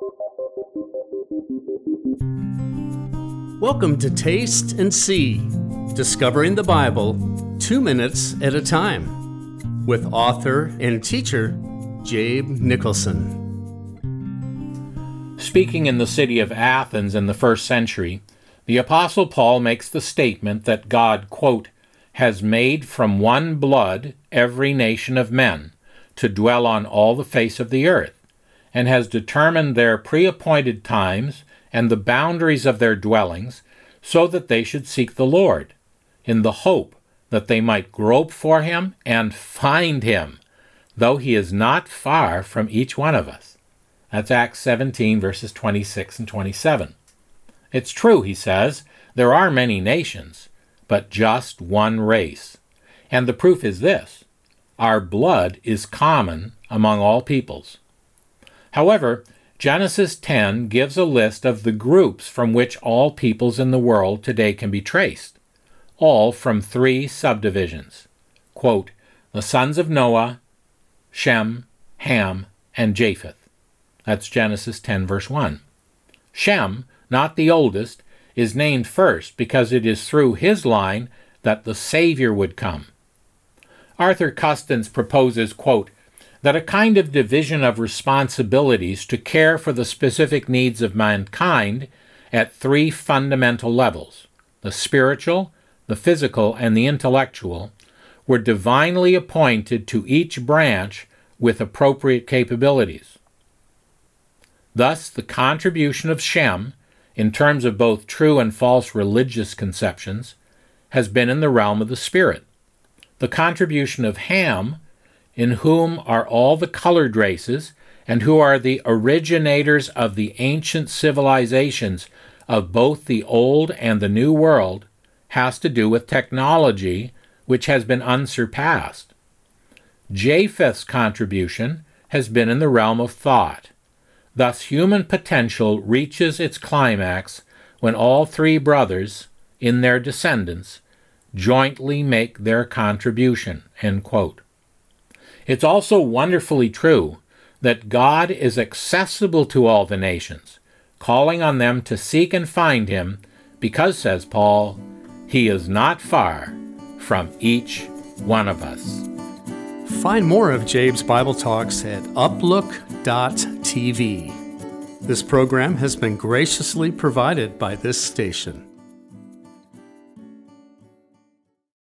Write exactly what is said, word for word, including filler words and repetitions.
Welcome to Taste and See, Discovering the Bible, two minutes at a time, with author and teacher Jabe Nicholson. Speaking in the city of Athens in the first century, the Apostle Paul makes the statement that God, quote, has made from one blood every nation of men to dwell on all the face of the earth, and has determined their pre-appointed times and the boundaries of their dwellings, so that they should seek the Lord, in the hope that they might grope for him and find him, though he is not far from each one of us. That's Acts seventeen, verses twenty-six and twenty-seven. It's true, he says, there are many nations, but just one race. And the proof is this: our blood is common among all peoples. However, Genesis ten gives a list of the groups from which all peoples in the world today can be traced, all from three subdivisions. Quote, the sons of Noah, Shem, Ham, and Japheth. That's Genesis ten, verse one. Shem, not the oldest, is named first because it is through his line that the Savior would come. Arthur Custance proposes, quote, that a kind of division of responsibilities to care for the specific needs of mankind at three fundamental levels, the spiritual, the physical, and the intellectual, were divinely appointed to each branch with appropriate capabilities. Thus, the contribution of Shem, in terms of both true and false religious conceptions, has been in the realm of the spirit. The contribution of Ham, in whom are all the colored races, and who are the originators of the ancient civilizations of both the Old and the New World, has to do with technology which has been unsurpassed. Japheth's contribution has been in the realm of thought. Thus, human potential reaches its climax when all three brothers, in their descendants, jointly make their contribution, end quote. It's also wonderfully true that God is accessible to all the nations, calling on them to seek and find him, because, says Paul, he is not far from each one of us. Find more of Jabe's Bible Talks at uplook dot t v. This program has been graciously provided by this station.